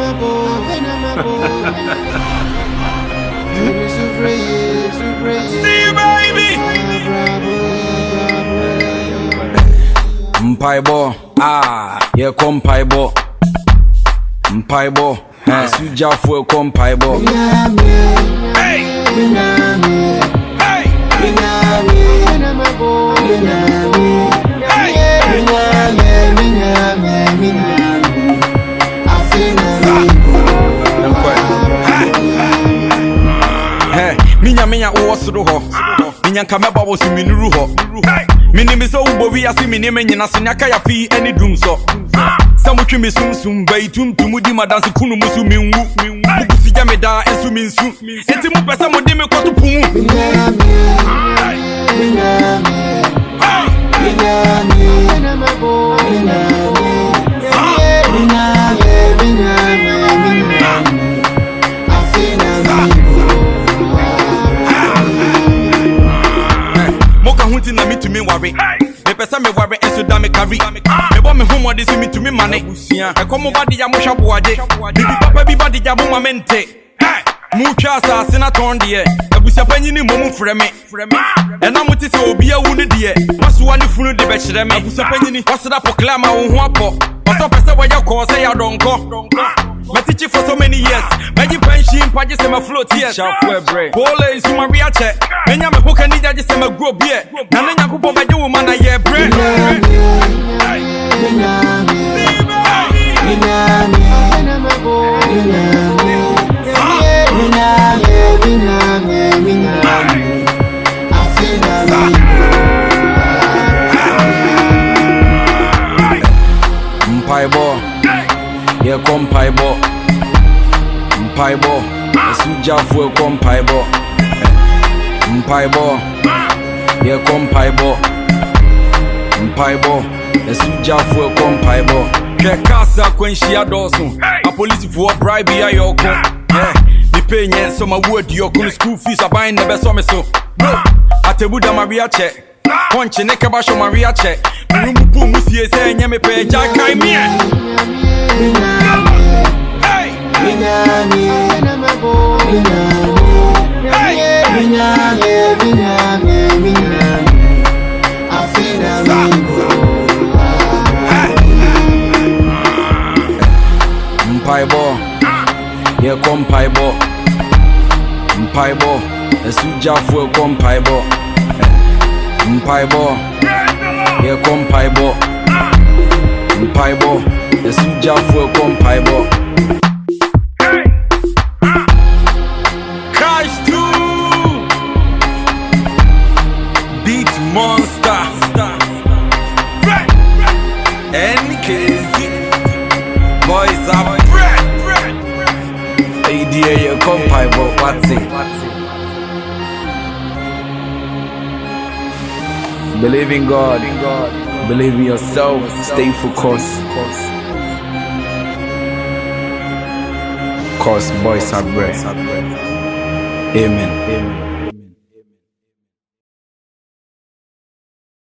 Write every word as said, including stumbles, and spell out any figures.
See you, baby. Mpaibo, ah, yeah, come Paibo. Mpaibo, eh, suja fue come Paibo. Hey, hey, hey, minya minya uwo suru ho. Minya kameba wo si minuru ho. Minimi so ubo wi asi minimi nyina so nyaka ya fi ani dum so. Samutwi mi sum sum bai tum tum di madanse kunu musu minwu. Bukusi ja meda ensu minsu. Enti mu pesa mo di me koto pumu. Na me to me worry. Me pesa me worry and so da me carry. Me bo me homo de me to me money. E komo ba di ya mo hwaboade. Bibi papa bi ba di ya mo mamente. Mu twa asase na ton de. Abusia panyi ni momu frɛ me. E na muti se obi awu ne de. Waso ani funu de be kyerɛ me. Abusia panyi ni waseda proclaim wo ho apɔ. Waso pesa wa ya ko se ya donko. Me teach you for so many years. Magic pension, pages say my float here. Pole is my real check. Menya me hook and need just say my grow beer. Nana nyaku po beje woman na ye bread. Mpaibo, yeah, come Paibo. Mpaibo, suja fue come Paibo. Mpaibo, yeah, come Paibo. Mpaibo, suja fue come Paibo. Ke casa kwenshia dosun. A police for bribe ya yoko. Yeah, the pay nye so my word yoko school fees are buying never so me so. No, atebuda Maria check. Punch ne kaba show Maria check. Numbu musie se nye me pe ja kai me. hey, Mpaibo, yeah, come Paibo. Mpaibo, suja fue come Paibo. Mpaibo, yeah, come Paibo. Mpaibo, suja fue come Paibo. Cash two, Beat monster, N K Z, boys are bread, bread. A D A, yeah, come Paibo. What's it? Believe in God, believe in yourself, stay focused. Cause boys are bread. Amen. Amen.